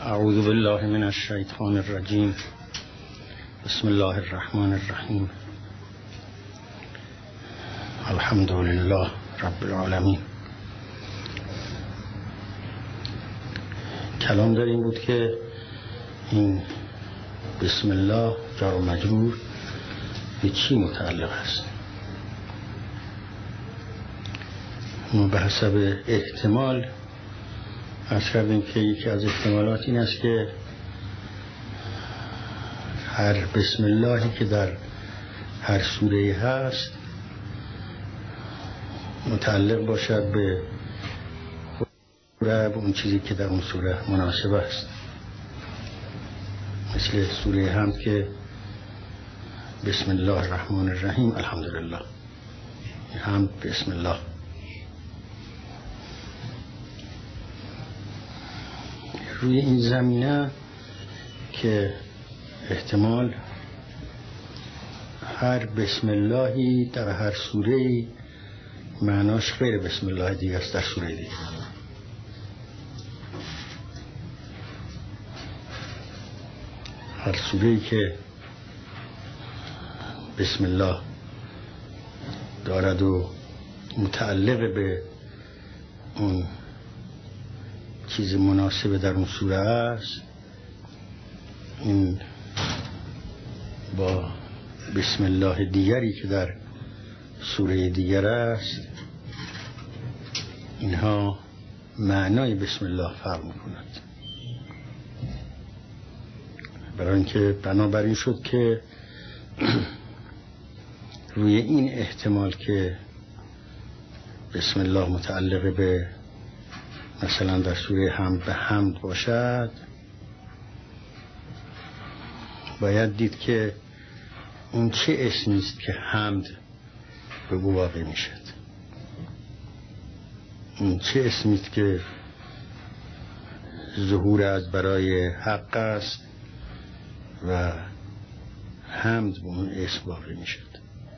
اعوذ بالله من الشیطان الرجیم. بسم الله الرحمن الرحیم. الحمد لله رب العالمین. کلام در این بود که این بسم الله جار و مجرور به چی متعلق است. ما به حسب احتمال عرض کردیم که یکی از احتمالات این است که هر بسم اللهی که در هر سوره هست متعلق باشد به اون چیزی که در اون سوره مناسب است. مثل سوره حمد که بسم الله الرحمن الرحیم الحمدلله، حمد بسم الله. روی این زمینه که احتمال هر بسم اللهی در هر سوره‌ای معناش غیر بسم الله دیگه است در سوره دیگه. هر سوره‌ای که بسم الله دارد و متعلق به اون چیز مناسب در اون سوره است، این با بسم الله دیگری که در سوره دیگر است اینها معنای بسم الله فرق می‌کند. برای اینکه بنابراین شد که روی این احتمال که بسم الله متعلق به مثلا در سوره حمد به حمد باشد، باید دید که اون چه اسمی است که حمد به او واقع میشد. اون چه اسمی است که ظهور از برای حق است و حمد به اون اسم واقع میشد.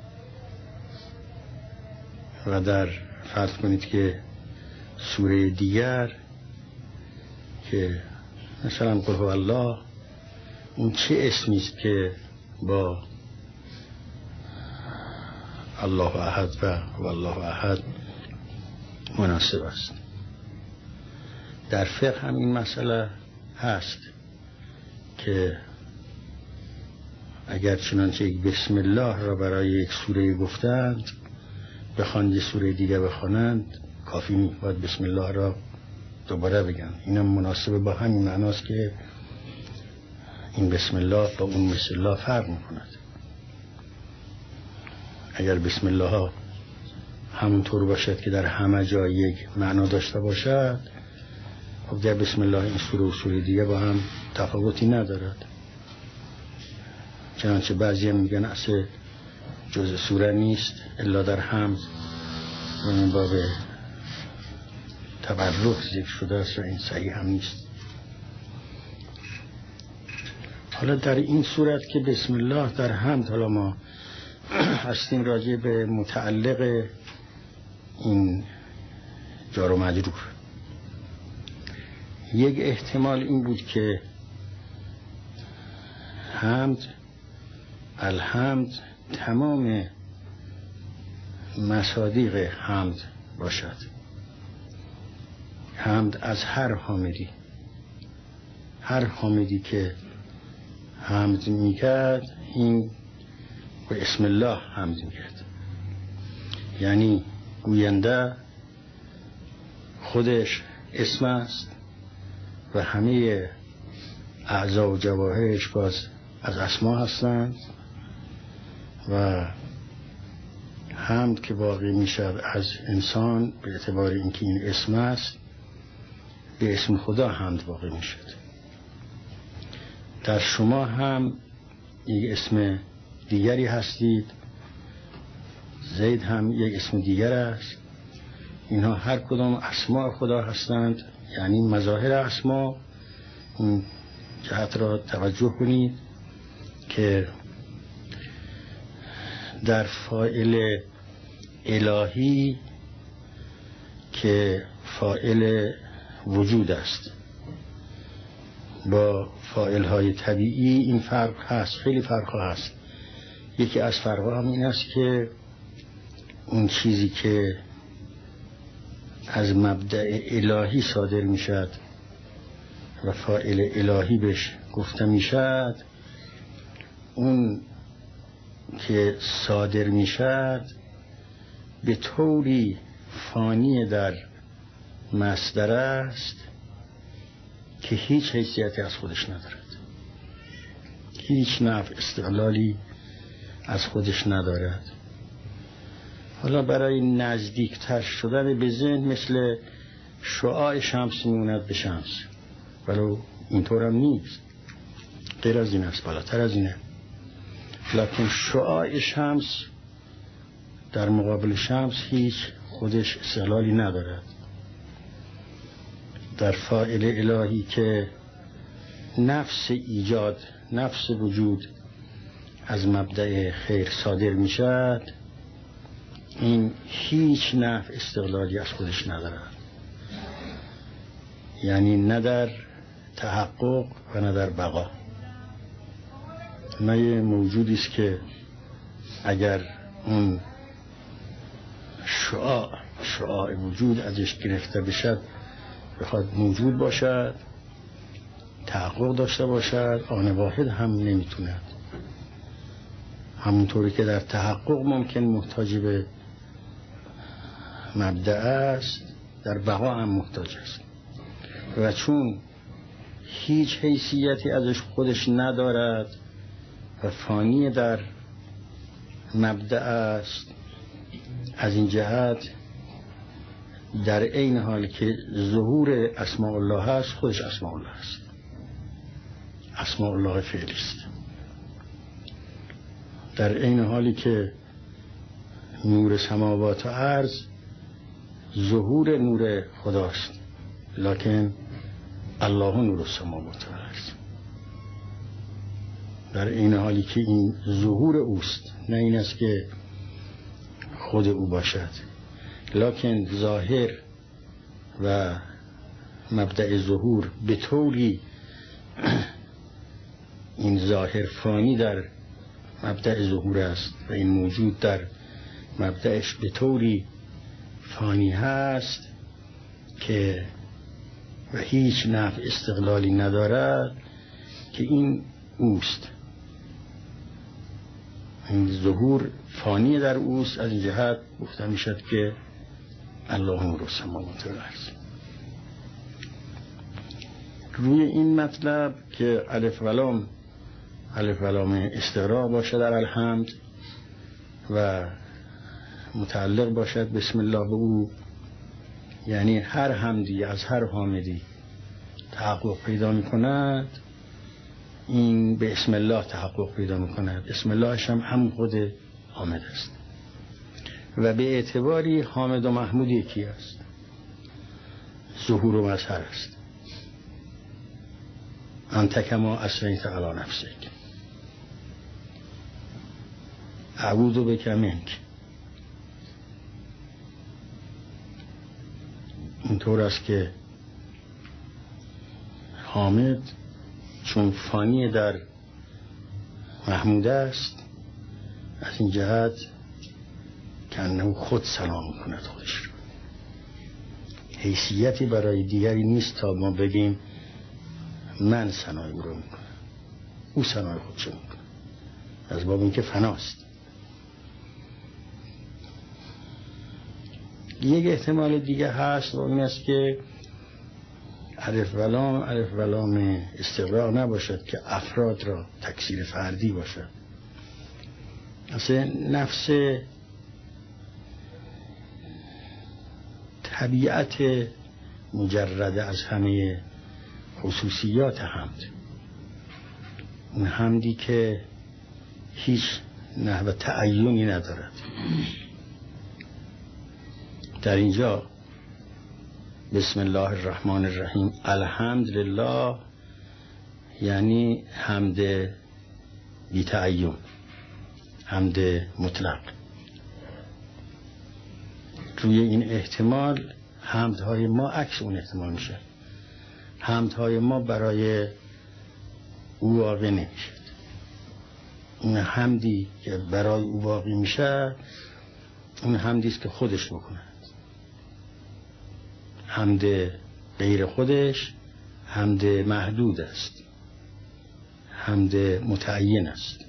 و در فرض کنید که سوره دیگر که مثلا قل هو الله، اون چه اسمی است که با الله احد و والله احد مناسب است. در فقه هم این مسئله هست که اگر چنانچه یک بسم الله را برای یک سوره گفتند بخوان یه سوره دیگه بخوانند کافی نیست، باید بسم الله را دوباره بگن. اینم مناسب با همین معناست که این بسم الله با اون بسم الله فرق میکند. اگر بسم الله ها همونطور باشد که در همه جای یک معنا داشته باشد، خب در بسم الله این سوره و سوره دیگه با هم تفاوتی ندارد. چنانچه بعضی هم میگن اصلا جزء سوره نیست الا در حمد و این باب تبرک ذکر شده است و این صحیح هم نیست. حالا در این صورت که بسم الله در حمد، حالا ما هستیم راجع به متعلق این جار و مجرور، یک احتمال این بود که حمد الحمد تمام مصادیق حمد باشد. حمد از هر حامدی که حمد میکرد این به اسم الله حمد میکرد. یعنی گوینده خودش اسم است و همه اعضا و جواهرش باز از اسما هستند و حمد که واقع میشد از انسان به اعتبار اینکه این اسم است به اسم خدا حمد واقع میشد. در شما هم یک اسم دیگری هستید، زید هم یک اسم دیگر است. اینها هر کدام اسماء خدا هستند، یعنی مظاهر اسما. این جهت را توجه کنید که در فاعل الهی که فاعل وجود است با فاعل‌های طبیعی این فرق هست، خیلی فرق هست. یکی از فرق‌ها هم این است که اون چیزی که از مبدأ الهی صادر میشد و فاعل الهی بهش گفته میشد، اون که صادر میشد به طوری فانی در مصدر است که هیچ حیثیتی از خودش ندارد، هیچ نفع استقلالی از خودش ندارد. حالا برای نزدیکتر شدن به ذهن مثل شعاع شمس میموند به شمس، ولو اینطور هم نیست، غیر از این است، بالاتر از اینه. لکن شعاع شمس در مقابل شمس هیچ خودش استقلالی ندارد. در فاعل الهی که نفس ایجاد، نفس وجود از مبدأ خیر صادر می شد، این هیچ نفع استقلالی از خودش ندارد، یعنی نه در تحقق و نه در بقا. نه یه موجودی است که اگر اون شعاع وجود ازش گرفته بشد بخواد موجود باشد، تحقق داشته باشد، آن واحد هم نمیتوند. همونطوری که در تحقق ممکن محتاج به مبدأ است، در بقا هم محتاج است. و چون هیچ حیثیتی ازش خودش ندارد و فانی در مبدأ است، از این جهت در عین حال که ظهور اسماء الله هست، خودش اسماء الله است، اسماء الله فعلی است. در عین حالی که نور سماوات و ارض ظهور نور خداست، لکن الله نور السماوات و ارض. در این حالی که این ظهور اوست، نه این است که خود او باشد، لکن ظاهر و مبدأ ظهور به طوری این ظاهر فانی در مبدأ ظهور است و این موجود در مبدأش به طوری فانی هست که و هیچ نفع استقلالی ندارد، که این اوست. این ظهور فانی در اوست، از این جهت گفته میشد که الله نور السماوات و الارض. روی این مطلب که الف و لام استقراء باشد در الحمد و متعلق باشد بسم الله به او، یعنی هر حمدی از هر حامدی تحقق پیدا می کند، این به اسم الله تحقق پیدا می کند. اسم اللهش هم خود حامد است و به اعتباری حامد و محمود یکی است، ظهور و مظهر است. انت کما اثنیت علی نفسک، اعوذ بک منک. اینطور است که حامد چون فانی در محمود است، از این جهت که انه خود سلام کند خودش رو. حیثیتی برای دیگری نیست تا ما بگیم من ثنای او رو میکنم، او ثنای خودش رو میکنه، از باب اینکه فناست. یک احتمال دیگه هست و این است که الف و لام استقراء نباشد که افراد را تکثیر فردی باشد. اصلا نفس طبیعت مجرد از همه خصوصیات حمد، اون حمدی که هیچ نحو تعیینی ندارد. در اینجا بسم الله الرحمن الرحیم الحمدلله یعنی حمد بی تعین، حمد مطلق. روی این احتمال حمدهای ما عکس اون احتمال میشه. حمدهای ما برای او واقع نمیشد. اون حمدی که برای او واقع میشه اون حمدی است که خودش بکنه. حمد غیر خودش حمد محدود است، حمد متعین است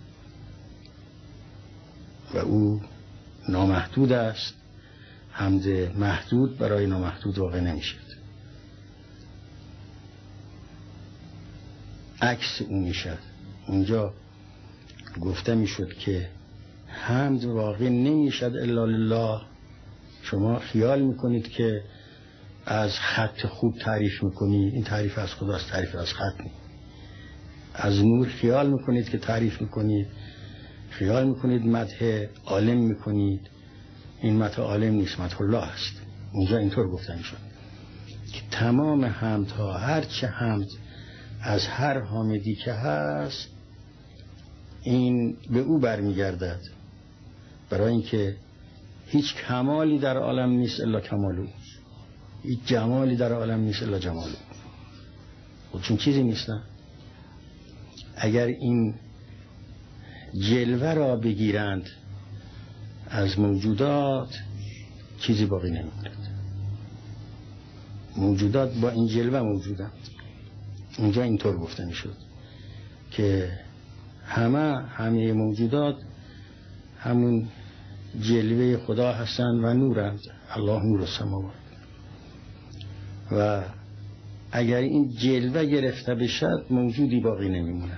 و او نامحدود است. حمد محدود برای نامحدود واقع نمیشد. عکس او میشد. اونجا گفته میشد که حمد واقع نمیشد الا لله. شما خیال میکنید که از خط خوب تعریف میکنید، این تعریف از خداست، تعریف از خط نیست. از نور خیال میکنید که تعریف میکنید، خیال میکنید مدح عالم میکنید، این مدح عالم نیست، مدح الله است. اونجا اینطور گفته میشد که تمام حمدها، هرچه حمد از هر حامدی که هست این به او برمیگردد، برای اینکه هیچ کمالی در عالم نیست الا کمال او، هیچ جمالی در عالم نیست الا جمال او. چون چیزی نیستن. اگر این جلوه را بگیرند از موجودات چیزی باقی نمی‌ماند. موجودات با این جلوه موجودند. اونجا اینطور گفته میشد که همه موجودات همون جلوه خدا هستند و نورند. الله نور السماوات. و اگر این جلوه گرفته بشد موجودی باقی نمیموند.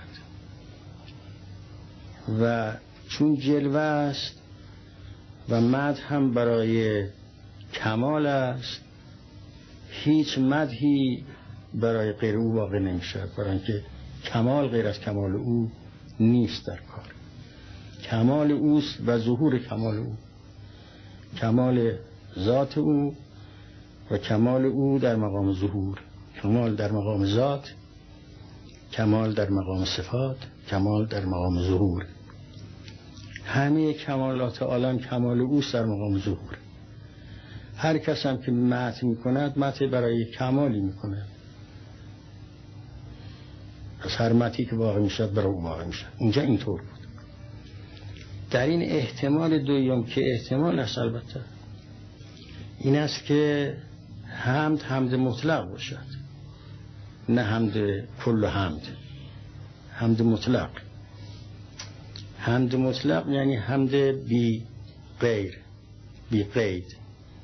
و چون جلوه است و مدح هم برای کمال است، هیچ مدحی برای غیر او واقع نمیشد، برای اینکه کمال غیر از کمال او نیست در کار. کمال اوست و ظهور کمال او، کمال ذات او و کمال او در مقام ظهور، کمال در مقام ذات، کمال در مقام صفات، کمال در مقام ظهور. همه کمالات عالم کمال اوست در مقام ظهور. هر کس هم که مدح میکند مدح برای کمالی میکند. از هر مدحی که واقع میشد برای او واقع میشد. اونجا اینطور بود. در این احتمال دوم که احتمال است البته این است که حمد مطلق باشد، نه حمد کل حمد. حمد مطلق. حمد مطلق یعنی حمد بی غیر، بی قید،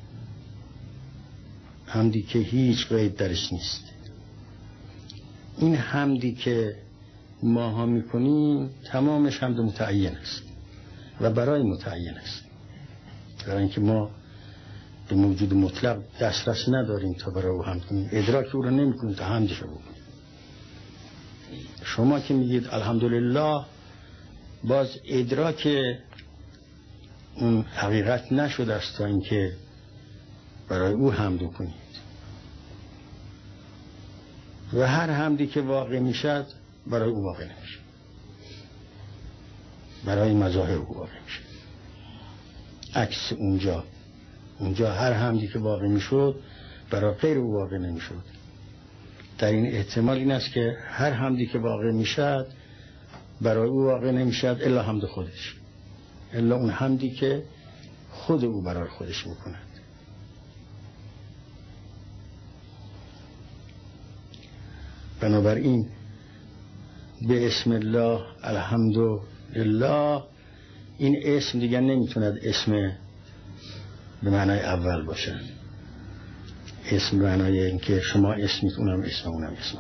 حمدی که هیچ قید درش نیست. این حمدی که ما ها میکنیم تمامش حمد متعین است و برای متعین است، برای اینکه ما به موجود مطلق دسترس نداریم تا برای او حمد کنیم، ادراک او رو نمیکنیم تا حمدش رو بکنیم. شما که میگید الحمدلله باز ادراک اون حقیقت نشده است تا اینکه برای او حمد کنید. و هر حمدی که واقع میشد برای او واقع نمیشه، برای مظاهر او واقع میشه. عکس اونجا هر حمدی که واقع میشد برای غیر او واقع نمیشد. در این احتمال این است که هر حمدی که واقع میشد برای او واقع نمیشد الا حمد خودش، الا اون حمدی که خود او برای خودش میکند. بنابراین به اسم الله الحمدلله این اسم دیگر نمیتوند اسم به معنای اول باشه. اسم به معنای اینکه شما اسمید اونم اسم اونم اسم.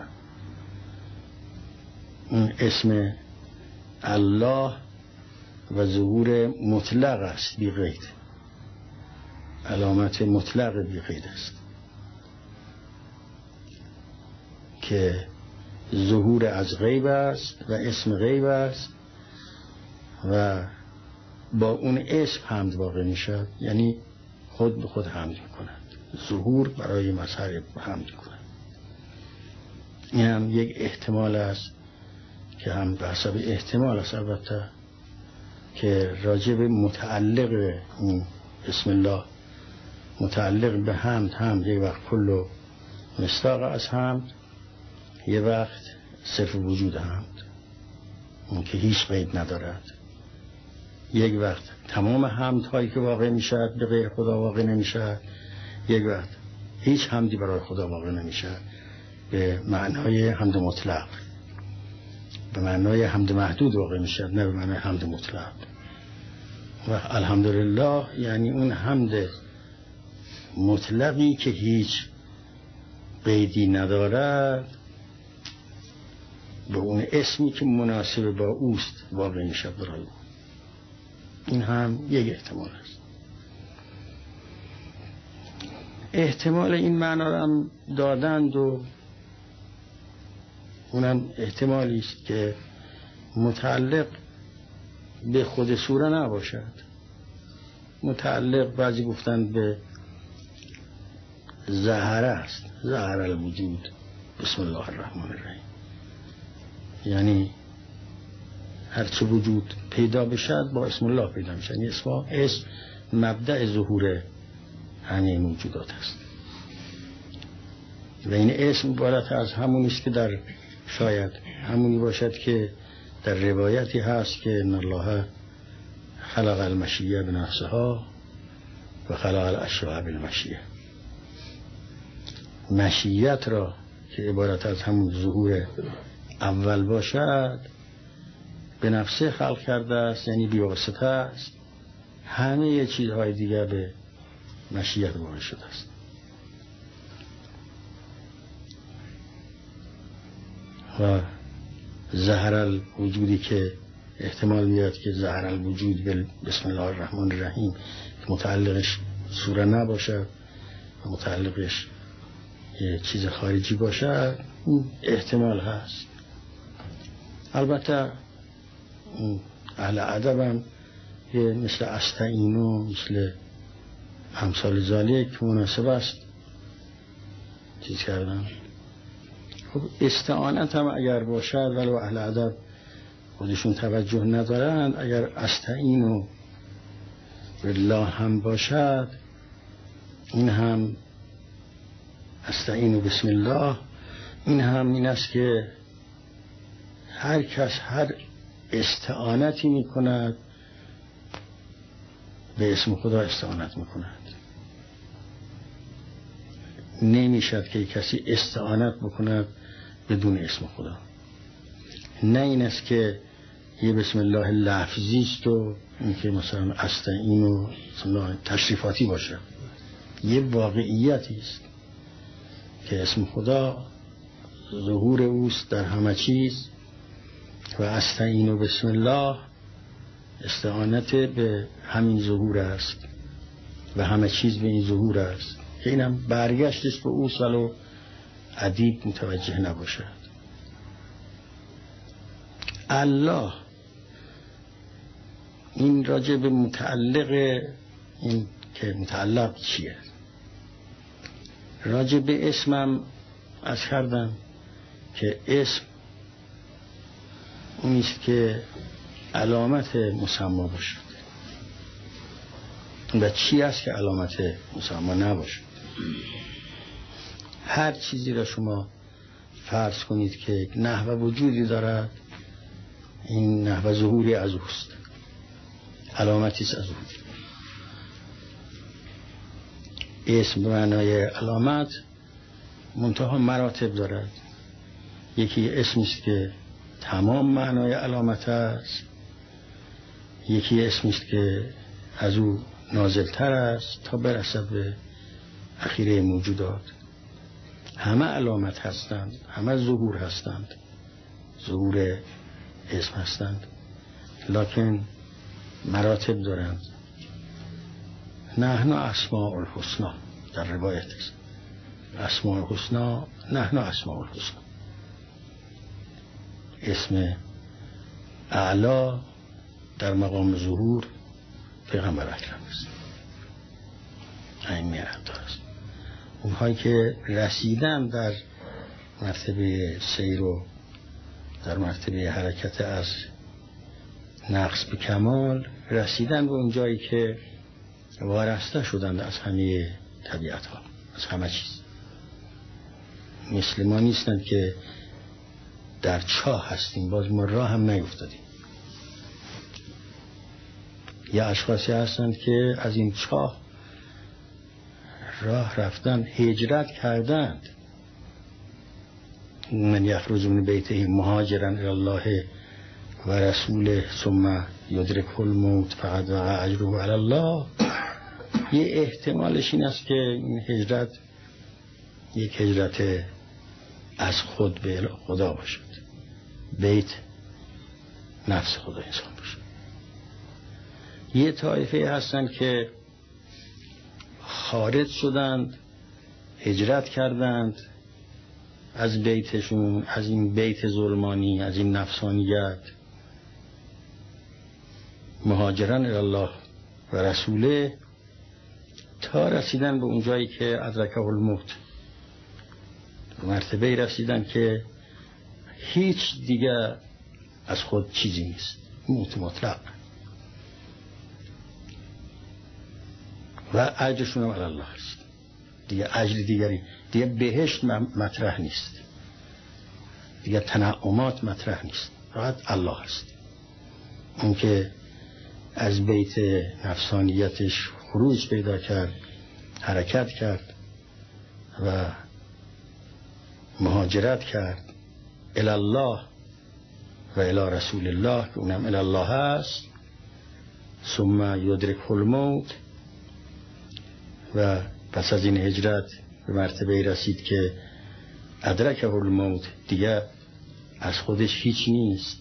اون اسم الله و ظهور مطلق است بی قید، علامت مطلق بی قید است که ظهور از غیب است و اسم غیب است و با اون اسم حمد واقع میشد، یعنی خود به خود حمد میکنند، ظهور برای مظهر حمد میکنند. این هم یک احتمال است که هم به حسب احتمال است البته که راجع به متعلق این بسم الله متعلق به حمد یک وقت کل مصداق از حمد، یه وقت صرف وجودند، اون که هیچ قید ندارد. یک وقت تمام حمدهایی که واقع میشد به غیر خدا واقع نمیشد، یک وقت هیچ حمدی برای خدا واقع نمیشد به معنای حمد مطلق، به معنای حمد محدود واقع میشد، نه به معنای حمد مطلق. و الحمدلله یعنی اون حمد مطلقی که هیچ قیدی ندارد به اون اسمی که مناسب با اوست واقع میشد برای او. این هم یک احتمال است. احتمال این معنا را هم دادند و اونم احتمالی است که متعلق به خود سوره نباشد، متعلق بعضی گفتند به ظهر است، ظهر الوجود بسم الله الرحمن الرحیم، یعنی هرچه وجود پیدا بشد با اسم الله پیدا میشد. یعنی اسم مبدأ ظهور همه موجودات است و این اسم عبارت از همونی است که در شاید همونی باشد که در روایتی هست که ان الله خلق المشیه بنفسها و خلق الاشیاء بالمشیه. مشیت را که عبارت از همون ظهور اول باشد به نفسه خلق کرده است، یعنی بی‌واسطه است. همه چیزهای دیگر به مشیت واقع شده است. و ظهر الوجودی که احتمال میاد که ظهر الوجود بسم الله الرحمن الرحیم متعلقش سوره نباشد و متعلقش یه چیز خارجی باشد، این احتمال هست. البته اهل ادب هم مثل استعینو، مثل امثال ذالک مناسب است چیز کردن. خب استعانت هم اگر باشد ولو اهل ادب خودشون توجه ندارند، اگر استعینو بالله هم باشد، این هم استعینو بسم الله، این هم این است که هر کس هر استعانتی می کند به اسم خدا استعانت می کند. نمی شد که کسی استعانت بکند بدون اسم خدا. نه این است که یه بسم الله لفظی است و این که مثلا استعین و تشریفاتی باشه. یه واقعیتی است که اسم خدا ظهور اوست در همه چیز و استعین و بسم الله استعانت به همین ظهور است و همه چیز به این ظهور است که اینم برگشتش به اوست ولو ادیب متوجه نباشد. الله این راجع به متعلق، این که متعلق چیه، راجع به اسمم از کردم که اسم اونیست که علامت مسما باشد و چی است که علامت مسما نباشد. هر چیزی را شما فرض کنید که نحو وجودی دارد، این نحو ظهوری از اوست، علامتی است از او. اسم به معنای علامت منتها مراتب دارد. یکی اسمی است که تمام معنای علامت است، یکی اسمی است که از او نازلتر است تا برسد به اخیره موجودات. همه علامت هستند، همه ظهور هستند، ظهور اسم هستند، لکن مراتب دارند. نحن اسماء الحسنا در روایت است، اسماء الحسنا، نحن اسماء الحسنا. اسم اعلا در مقام ظهور پیغمبر اکرم است. این میاد است. اونهایی که رسیدن در مرتبه سیر و در مرتبه حرکت از نقص به کمال رسیدن به اون جایی که وارسته شدند از همه طبیعت ها، از همه چیز. مثل ما نیستند که در چاه هستیم، باز ما راه هم نیفتادیم. یا اشخاصی هستند که از این چاه راه رفتن، هجرت کردند. من یخرج من بیته مهاجرا الی الله و رسوله ثم یدرکه الموت فقد وقع اجره علی الله. یه احتمالش این است که این هجرت یک هجرت از خود به خدا باشد، بیت نفس خدا انسان باشد. یه طایفه هستن که خارج شدند، هجرت کردند از بیتشون، از این بیت ظلمانی، از این نفسانیت، مهاجران الی الله و رسوله، تا رسیدن به اون جایی که ادرکه الموت، به مرتبه رسیدن که هیچ دیگه از خود چیزی نیست، موت مطلق، و اجرشون هم علی الله است. دیگه اجر دیگری، دیگه بهشت مطرح نیست، دیگه تنعمات مطرح نیست، فقط الله است. اون که از بیت نفسانیتش خروج پیدا کرد، حرکت کرد و مهاجرت کرد الی الله و الی رسول الله، که اونم الی الله هست، ثم یدرکه الموت، و پس از این هجرت به مرتبه رسید که ادرکه الموت، دیگه از خودش هیچ نیست،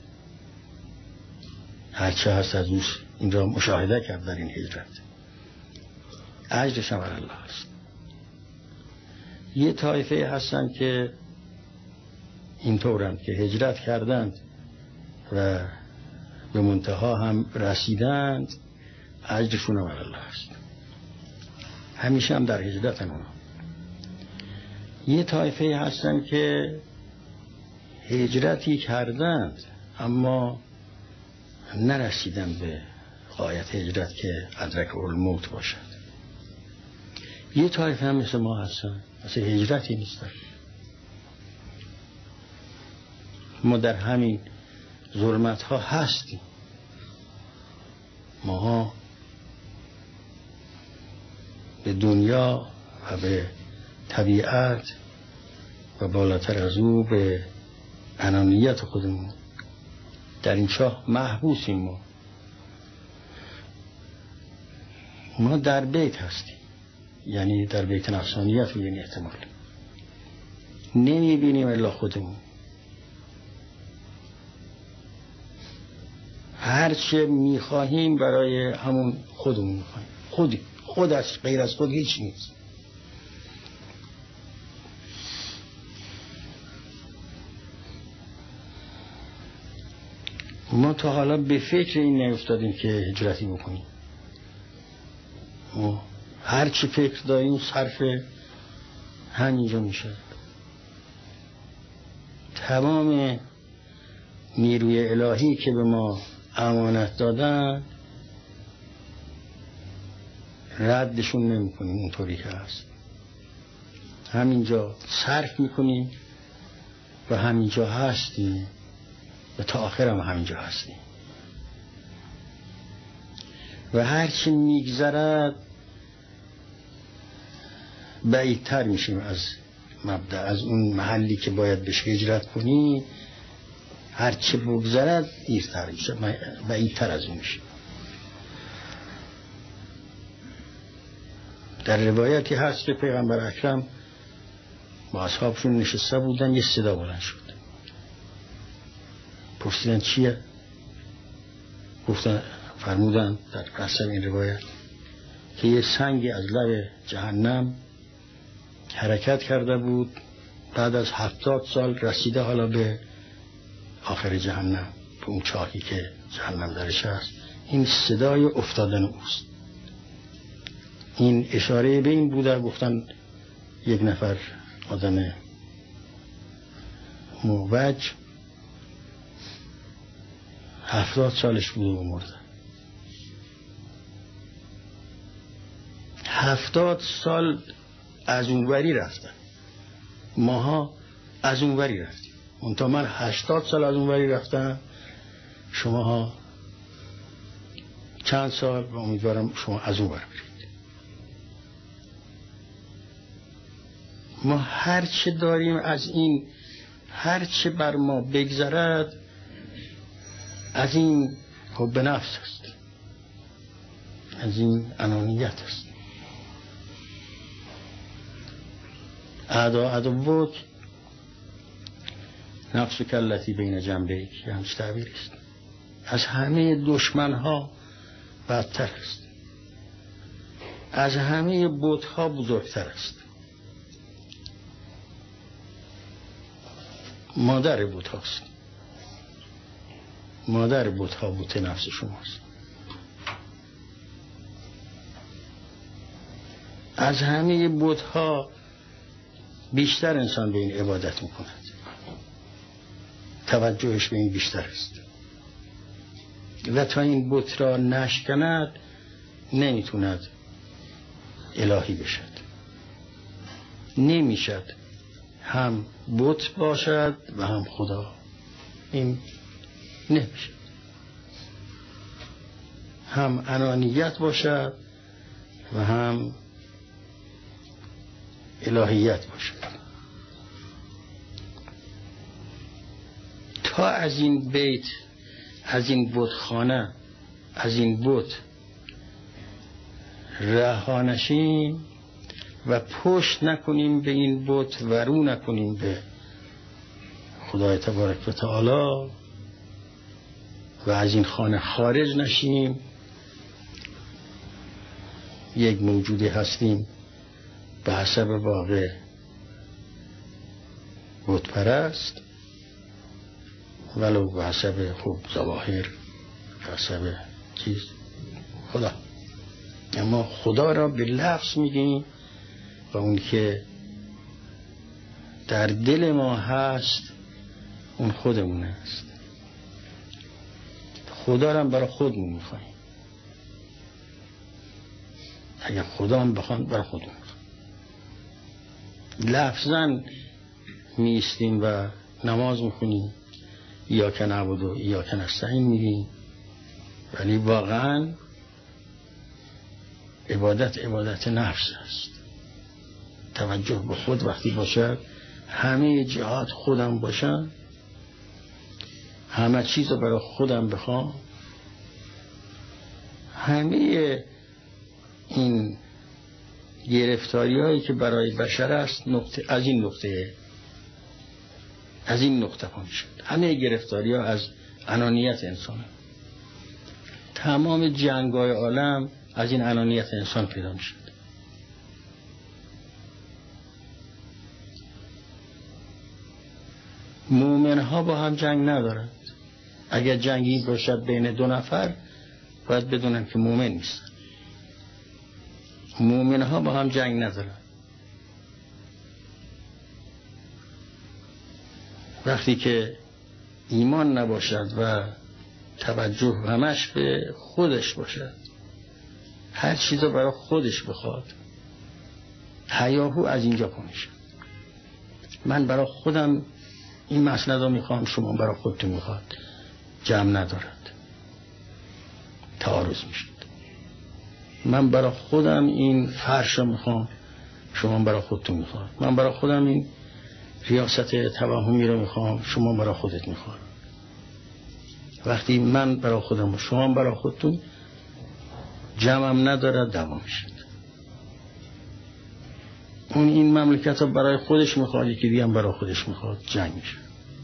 هرچه هست از اوست. این را مشاهده کرد در این هجرت، اجرش هم الله است. یه طایفه هستن که اینطورند که هجرت کردند و به منتها هم رسیدند، اجرشون هم الله است، همیشه هم در هجرت هم اونا. یه طایفه هستن که هجرتی کردند اما نرسیدن به غایت هجرت که ادرک الموت باشد. یه طایفه هم مثل ما هستن، مثل هجرتی نیستن. ما در همین ظلمت ها هستیم، ما به دنیا و به طبیعت و بالاتر از او به انانیت خودمون در این چاه محبوسیم. ما در بیت هستیم، یعنی در بیت نفسانیت میبینی، احتمال نمیبینیم الا خودمون. هرچه میخواهیم برای همون خودمون میخواهیم، خود از غیر از خود هیچ نیست. ما تا حالا به فکر این نیفتادیم که هجرتی بکنیم. ما هر چی فکر داریم صرف همینجا میشه. تمام نیروی الهی که به ما امانت دادن ردشون نمی‌کنیم، اونطوری که هست همینجا صرف میکنیم و همینجا هستیم و تا آخر هم همینجا هستیم. و هرچی میگذرد بعیدتر میشیم از مبدأ، از اون محلی که باید بهش هجرت کنیم. هرچی بگذرد دیرتر میشه، بعیدتر از اون میشه. در روایتی هست که پیغمبر اکرم با اصحابشون نشسته بودن، یه صدا بلند شد. پرسیدن چیه؟ گفتن، فرمودن در قسم این روایت که یه سنگی از لب جهنم حرکت کرده بود، بعد از 70 سال رسیده حالا به آخر جهنم، به اون چاهی که جهنم درش هست. این صدای افتادن اوست. این اشاره به این بوده. گفتن یک نفر آدم موج 70 سالش بوده و مرده. 70 سال از اونوری رفتن، ماها از اونوری رفتیم. منتها من 80 سال از اونوری رفتم، شماها چند سال، و امیدوارم شما از اون ور برید. ما هرچه داریم از این، هرچه بر ما بگذرد از این حب نفس است، از این انانیت است. عدوک نفس کلتی بین جنبه، همچه تعبیر است. از همه دشمنها بدتر است، از همه بتها بزرگتر است. مادر بتهاست، مادر بتها بت نفس شماست. از همه بتها بیشتر انسان به این عبادت میکند، توجهش به این بیشتر است و تا این بت را نشکند نمیتوند الهی بشد، نمیشد هم بت باشد و هم خدا. این نمیشد، هم انانیت باشد و هم الهیت باشد. تا از این بیت، از این بتخانه، از این بت رها نشیم و پشت نکنیم به این بت و رو نکنیم به خدای تبارک و تعالی و از این خانه خارج نشیم، یک موجودی هستیم به حسب واقع بت پرست، ولو به حسب خوب ظواهر، به حسب چیز خدا. اما خدا را به لفظ میگیم و اون که در دل ما هست اون خودمون است. خدا را هم برای خودمون میخوایم، اگر خدا هم بخوان برای خودمون میخوایم. لفظاً میستیم و نماز میخونیم، ایاک نعبد و ایاک نستعین میگیم، ولی واقعاً عبادت نفس است. توجه به خود وقتی باشد، همه جهات خودم باشم، همه چیز رو برای خودم بخوام، همه این گرفتاری هایی که برای بشر است از این نقطه پا میشد. همه گرفتاری ها از انانیت انسان، تمام جنگ های عالم از این انانیت انسان پیدا میشد. مومن ها با هم جنگ ندارند. اگر جنگی باشد بین دو نفر باید بدونن که مومن نیستن. مومن ها با هم جنگ ندارند. وقتی که ایمان نباشد و توجه همش به خودش باشد، هر چیز رو برای خودش بخواد، هیاهو از اینجا پا میشه. من برای خودم این مسند رو میخوام، شما برای خودتون میخواد، جمع ندارد، تعارض میشد. من برای خودم این فرش رو میخوام، شما برای خودتون میخواد. من برای خودم این ریاست توهمی رو میخوام، شما برای خودت میخواد. وقتی من برای خودم و شما برای خودتون، جمعم ندارد، دوام میشد. اون این مملکت رو برای خودش میخواد، یکی دیگه هم برای خودش میخواد، جنگ میشه.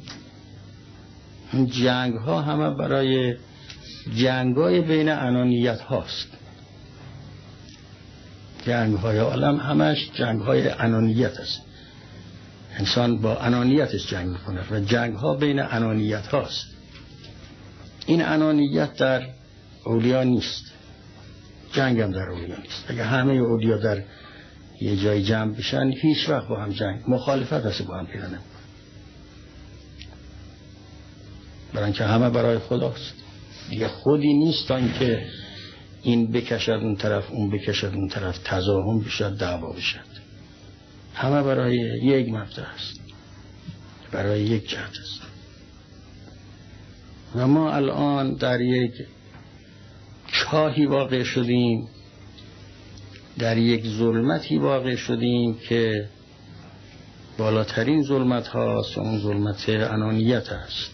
این جنگ ها همه برای جنگ های بین انانیت هاست. جنگ های عالم همش جنگ های انانیت است. انسان با انانیتش جنگ میکنه و جنگ ها بین انانیت هاست. این انانیت در اولیا نیست، جنگ هم در اولیا نیست. اگر همه اولیا در یه جای جمع بشن، هیچ وقت با هم جنگ، مخالفت هست با هم پیدا نمیکنن، برای اینکه همه برای خداست. دیگه خودی نیست تا اینکه این بکشد اون طرف، اون بکشد اون طرف، تضاهم بشد، دعوا بشد. همه برای یک مبدا است. برای یک جهت است و ما الان در یک چاهی واقع شدیم، در یک ظلمتی واقع شدیم که بالاترین ظلمت هاست، اون ظلمت انانیت است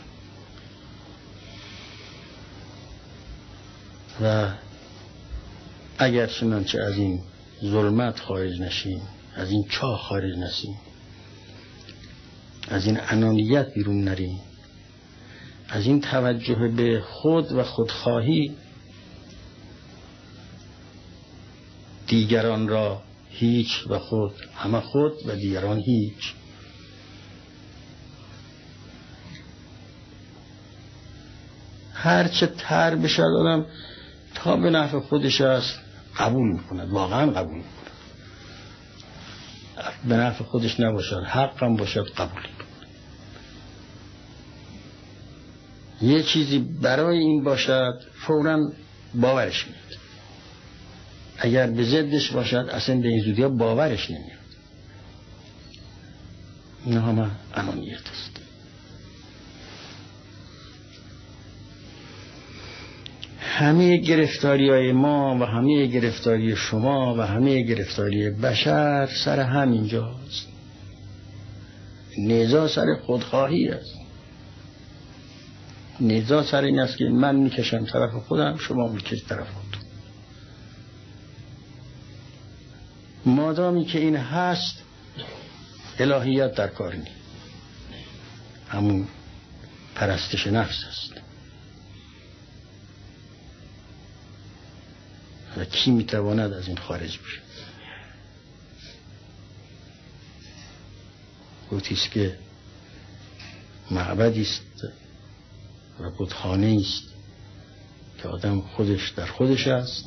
و اگر چنانچه از این ظلمت خارج نشیم، از این چاه خارج نشیم، از این انانیت بیرون نریم، از این توجه به خود و خودخواهی، دیگران را هیچ و خود همه خود و دیگران هیچ، هرچه تر بشد آدم تا به نفع خودش است قبول میکند، واقعا قبول میکند، به نفع خودش نباشد حقم باشد قبول میکند. یه چیزی برای این باشد فوراً باورش میاد، اگر به ضدش باشد اصلا به این زودی ها باورش نمیاد. این همه انانیت است. همه گرفتاری های ما و همه گرفتاری شما و همه گرفتاری بشر سر همینجاست. نزاع سر خودخواهی است. نزاع سر این است که من میکشم طرف خودم، شما میکشید طرف خودتون. مادامی که این هست الهیت در کار نیست، همون پرستش نفس است. و کی میتواند از این خارج بشه؟ گوتیست که معبدی است و بتخانه است که آدم خودش در خودش است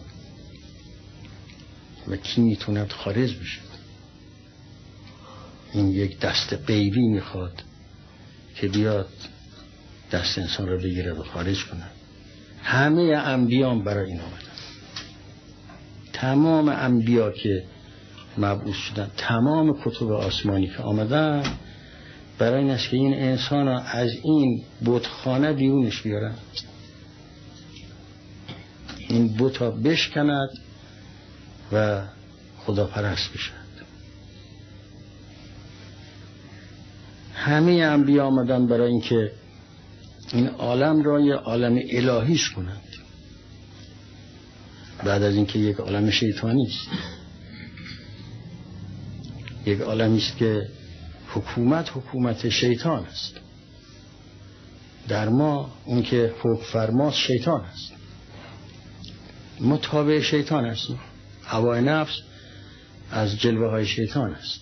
و کی میتوند خارج بشه؟ این یک دست غیبی میخواد که بیاد دست انسان رو بگیره و خارج کنه. همه انبیان برای این آمدن، تمام انبیا که مبعوث شدن، تمام کتب آسمانی که آمدن برای این است که این انسان از این بتخانه بیرونش بیارن، این بتا بشکند و خدا پرست بشد. همه انبیا آمدن برای اینکه این عالم را یه عالم الهیش کنند، بعد از اینکه یک عالم شیطانی است، یک عالمی است که حکومت شیطان است. در ما اون که حکم فرماست شیطان است، ما تابع شیطان هستیم. هوای نفس از جلوه های شیطان است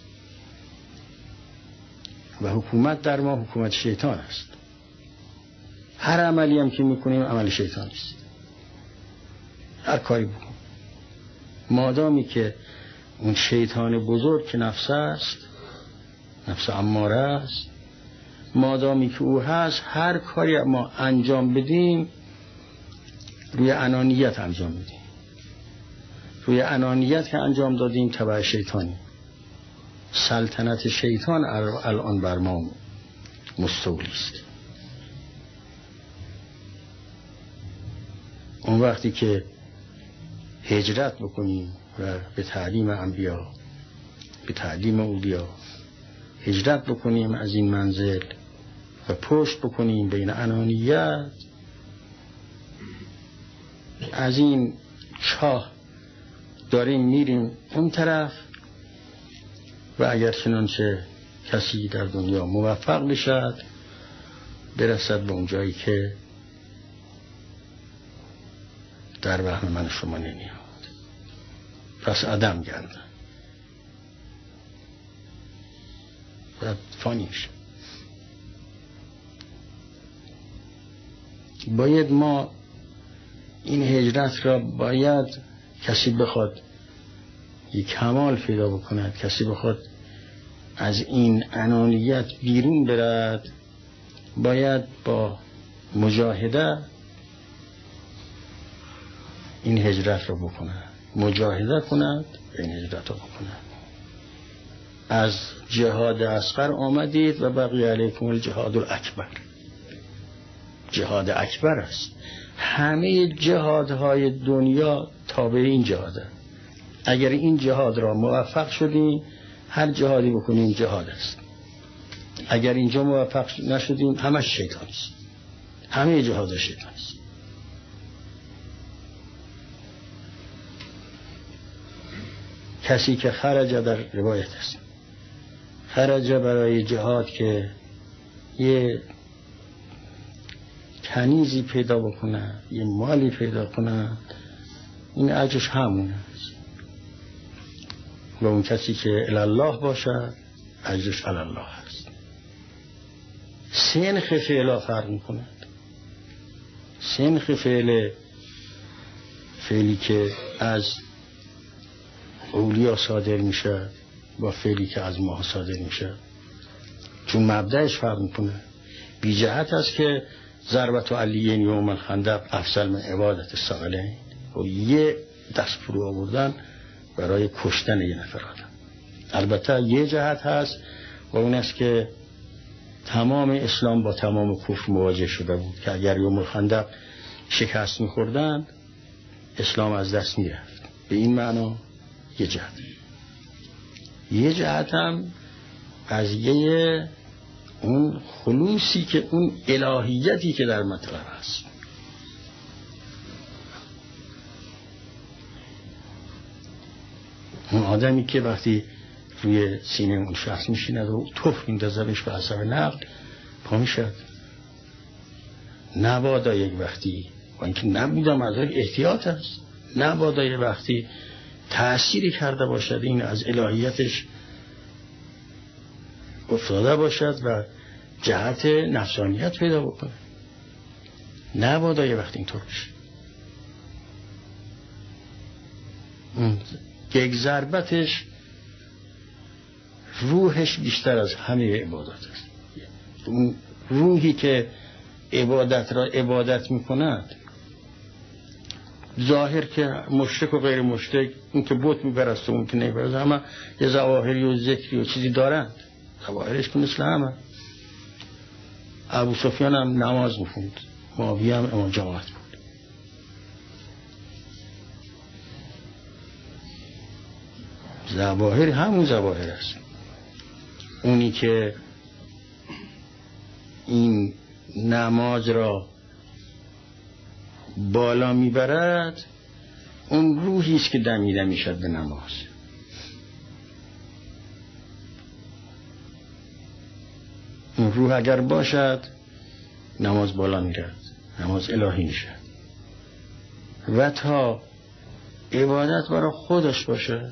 و حکومت در ما حکومت شیطان است. هر عملی هم که میکنیم عمل شیطان است. هر کاری بکنیم مادامی که اون شیطان بزرگ که نفس است، نفس اماره است، مادامی که او هست، هر کاری ما انجام بدیم روی انانیت انجام بدیم. روی انانیت که انجام دادیم تبع شیطانی. سلطنت شیطان الان بر ما مستولی است. اون وقتی که هجرت بکنیم و به تعلیم انبیا، به تعلیم اولیا هجرت بکنیم از این منزل و پشت بکنیم بین انانیت، از این چاه داریم میریم اون طرف. و اگر چنانچه کسی در دنیا موفق بشد برسد به اون جایی که در وهم من شما نمیاد، پس عدم گردن و فانی میشه. باید ما این هجرت را باید کسی بخواد یک کمال پیدا بکند، کسی بخواد از این انانیت بیرون برد، باید با مجاهده این هجرت را بکند، مجاهده کند این هجرت را بکند. از جهاد اصغر آمدید و بقی علیکم الجهاد الاکبر. جهاد اکبر است. همه جهادهای دنیا تابع این جهاده. اگر این جهاد را موفق شدیم، هر جهادی بکنیم جهاد است. اگر اینجا موفق نشدیم، همش شیطان است. همه جهاد شیطان است. کسی که خرج در روایت است، خرج برای جهاد که یه کنیزی پیدا بکنه، یه مالی پیدا کنه، این اجرش همونه است. و اون کسی که الله باشد اجرش الله است. سنخ فعلا فرق میکنه. سنخ فعلی که از اولیا صادر میشه با فعلی که از ماه صادر میشه، چون مبدأش فرق میکنه. بی جهت است که ضربت و علیین یوم الخندق افضل من عبادت الثقلین، و یه دست فرو آوردن برای کشتن یه نفر آدم. البته یه جهت هست و اون است که تمام اسلام با تمام کفر مواجه شده بود که اگر یوم الخندق شکست میخوردن اسلام از دست میرفت. به این معنا یه جهت. یه جهت هم قضیه اون خلوصی که اون الهیتی که در مطلب هست. اون آدمی که وقتی روی سینه اون شخص میشیند و توف میندازه بهش به حسب نقل پا میشد. نبادا یک وقتی، و اینکه نبودم از احتیاط است، نبادا یک وقتی تأثیری کرده باشد این از الهیتش افتاده باشد و جهت نفسانیت پیدا بکنه. نبادا یک وقتی اینطور بشه. یک ضربتش روحش بیشتر از همه عبادت است. اون روحی که عبادت را عبادت میکند، ظاهر که مشرک و غیر مشرک، اون که بت میپرسته اون که نمیپرسته، همه یه ظواهری و ذکری و چیزی دارند. ظواهرش که مثل همه. ابو سفیان هم نماز میخوند، معاویه هم امام جماعت بود. ظواهر همون ظواهر است. اونی که این نماز را بالا میبرد اون روحی است که دمیده میشد به نماز. اون روح اگر باشد نماز بالا میرد، نماز الهی میشه. و تا عبادت برای خودش باشه،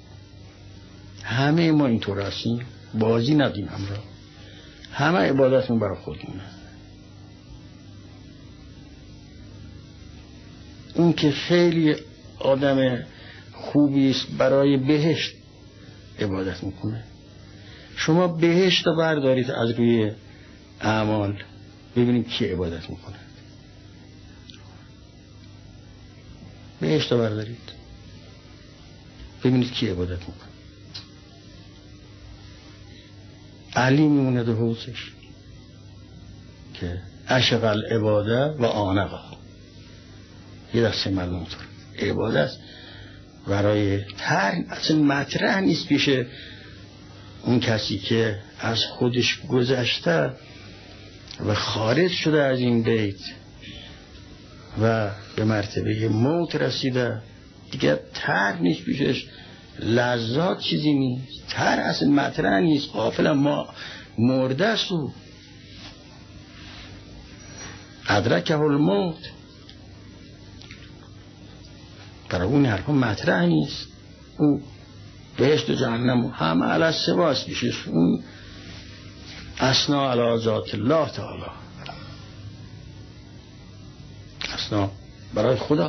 همه ما اینطور هستیم، بازی ندیم همراه، همه عبادتمون برای خودمونه. اون که خیلی آدم خوبی است برای بهشت عبادت میکنه. شما بهشت رو بردارید از روی اعمال، ببینید کی عبادت میکنه. بهشت رو بردارید ببینید کی عبادت میکنه. علی میمونه دو حوزش که عشق العباده و آنقا، یه دسته معلوم طور عبادت برای اصلا مطرح نیست پیش اون کسی که از خودش گذشته و خارج شده از این بیت و به مرتبه موت رسیده، دیگه تر نیست پیشش، لذات چیزی نیست، تر اصلا مطرح نیست. غافل ما مرده است و ادرکه الموت، برای اون حرفا مطرح نیست. او بهشت و جهنم همه علی سواس پیشش، اون اسنا علی ذات الله تعالی، اسنا برای خدا.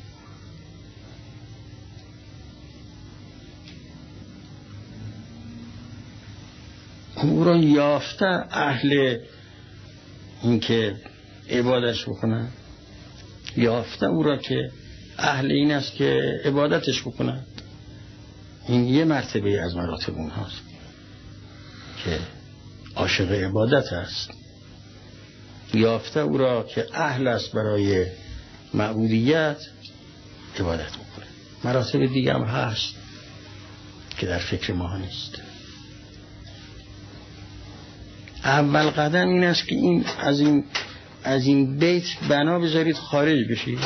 او را یافته اهل این که عبادتش بکنن، یافته او را که اهل این است که عبادتش بکنن. این یه مرتبه از مراتب اون هاست. که عاشق عبادت است، یافته او را که اهل است برای معبودیت، عبادت میکنه. مراتب دیگه هم هست که در فکر ما نیست. اول قدم این است که از این بیت بنا بذارید خارج بشید.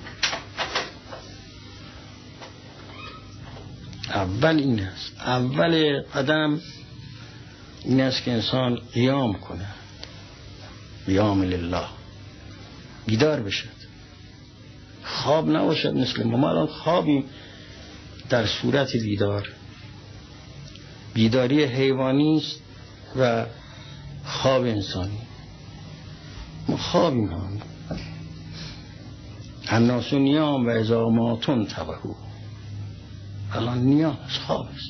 اول این است، اول قدم این است که انسان قیام کنه، قیام لله، بیدار بشد، خواب نباشد. مثل ما الان خوابیم در صورت بیداری حیوانی است و خواب انسانی. ما خوابیم هم الناس نیام و اذا ماتوا تبهوا. الان نیام خواب است.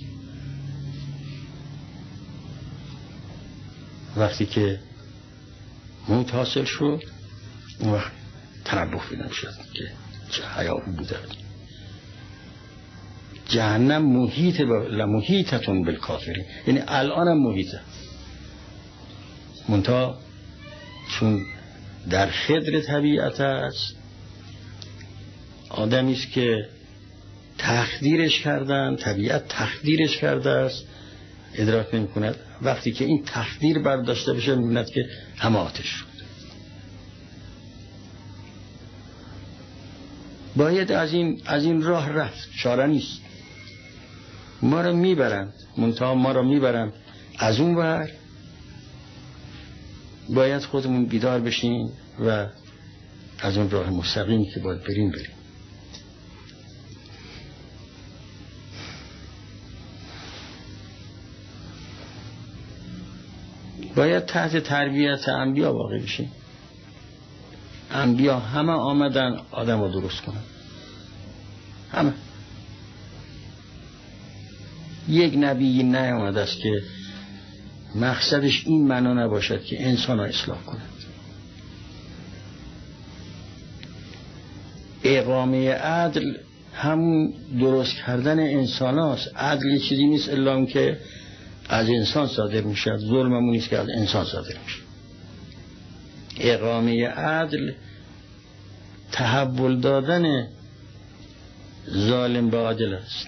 وقتی که موت حاصل شد اون وقت تنبه پیدا شد که چه حیاتی بوده. جهنم محیطتون بالکافرین، یعنی الان هم محیطه، منتها چون در خضر طبیعت است، آدمی است که تخدیرش کردن، طبیعت تخدیرش کرده است، ادراک نمی کند. وقتی که این تخدیر برداشته بشه می‌بیند که همه آتش شد. باید از این راه رفت، چاره نیست. ما رو میبرند، منتها ما رو میبرند از اون ور. باید خودمون بیدار بشیم و از اون راه مستقیمی که باید بریم. باید تحت تربیت انبیا واقع بشیم. انبیا همه آمدن آدم رو درست کنن، همه. یک نبی نیامده است که مقصدش این معنا نباشد که انسان را اصلاح کند. اقامه عدل همون درست کردن انسان هاست. عدل یه چیزی نیست الا اون که از انسان صادر میشه، ظلم همون نیست که از انسان صادر میشه. اقامه عدل تحول دادن ظالم به عادل است،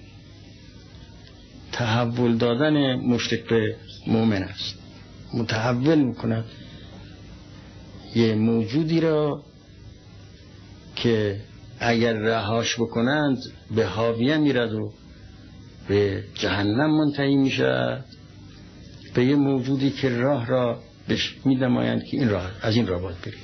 تحول دادن مشرک به مؤمن است. متحول میکند یه موجودی را که اگر رهاش بکنند به هاویه میرد و به جهنم منتهی میشه، به یه موجودی که راه را بهش میدمایند که این راه، از این راه باید بریم.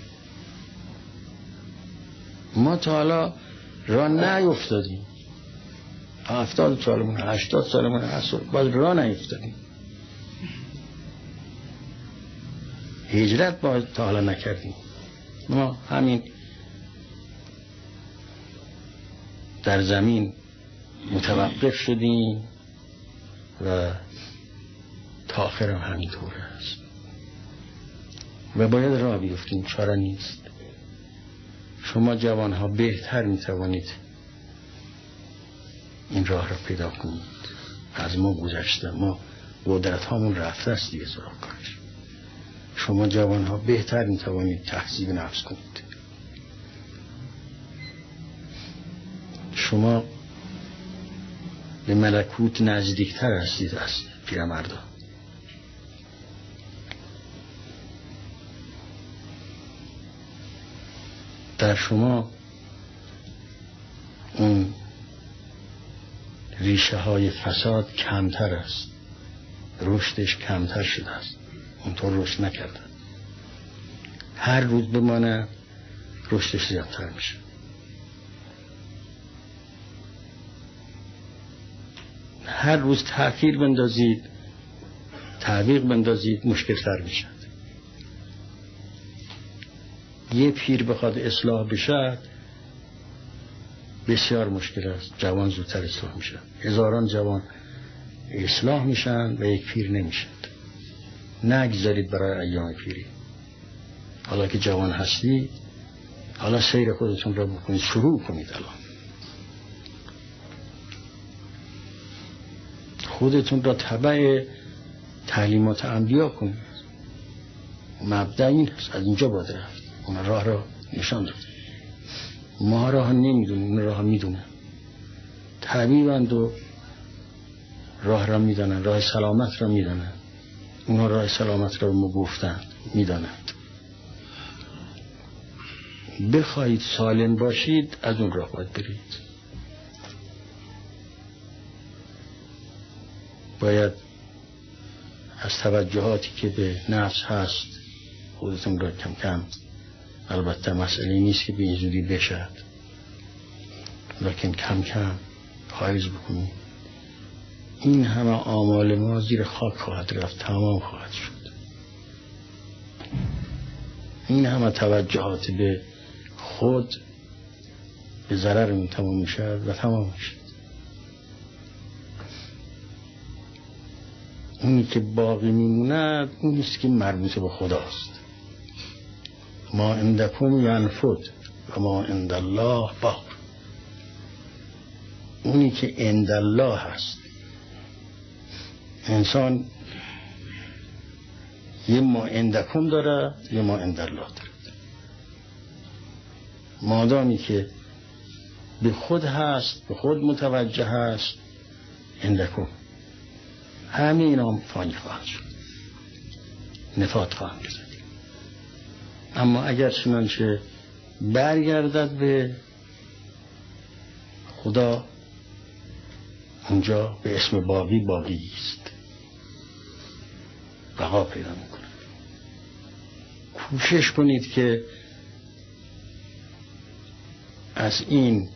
ما تا حالا راه نیفتادیم، 70 سالمون 80 سالمون هست باز راه نیفتادیم. هجرت باز تا حالا نکردیم. ما همین در زمین متوقف شدیم و تا آخر هم همینطور است و باید راه بیفتیم، چاره نیست. شما جوان ها بهتر میتوانید این راه را پیدا کنید. از ما گذشته، ما قدرت هامون رفته است دیگه سراغ کارش. شما جوان ها بهتر میتوانید تهذیب نفس کنید. شما به ملکوت نزدیکتر هستید از پیرمردان. در شما اون ریشه های فساد کمتر است، رشدش کمتر شده است، اونطور رشد نکرده. هر روز بمانه رشدش زیادتر میشه. هر روز تأخیر بندازید، تعویق بندازید، مشکل تر میشه. یه پیر بخواد اصلاح بشه بسیار مشکل است. جوان زودتر اصلاح میشه. هزاران جوان اصلاح میشن و یک پیر نمیشد. نگذارید برای ایام پیری. حالا که جوان هستی، حالا سیر خودتون را بکنید، شروع کنید. الان خودتون را تبع تعلیمات انبیا کنید. مبدأ این هست، از اینجا باید رفت. اون راه را نشان داد. ما راه نمیدونیم، اون راه میدونن. طبیبند و راه را میدانن، راه سلامت را میدانن. اونا راه سلامت را ما گفتن میدانند. بخواهید سالم باشید از اون راه باید برید. باید از توجهاتی که به نفس هست خودتون را کم کم، البته مسئله نیست که به این زودی بشد، لیکن کم کم حایز بکنید. این همه آمال ما زیر خاک خواهد رفت، تمام خواهد شد. این همه توجهات به خود به ضررمون تمام میشد و تمام میشد. اونی که باقی میموند اون است که مربوط به خداست. ما عندکم ینفد و ما عند الله باق. اونی که عند الله هست. انسان یه ما عندکم داره یه ما عند الله داره. مادامی که به خود هست، به خود متوجه هست، عندکم، همه اینا فانی خواهد شد، نفات خواهد شد. اما اگر چنانچه برگردد به خدا، اونجا به اسم باقی باقی است، بقا پیدا میکنه. کوشش کنید که از این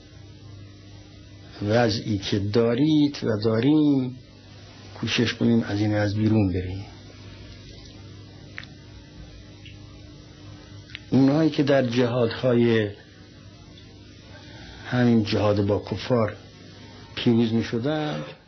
وضعی که دارید و داریم کوشش کنیم از این از بیرون بریم. اونهایی که در جهادهای همین جهاد با کفار پیروز می شدن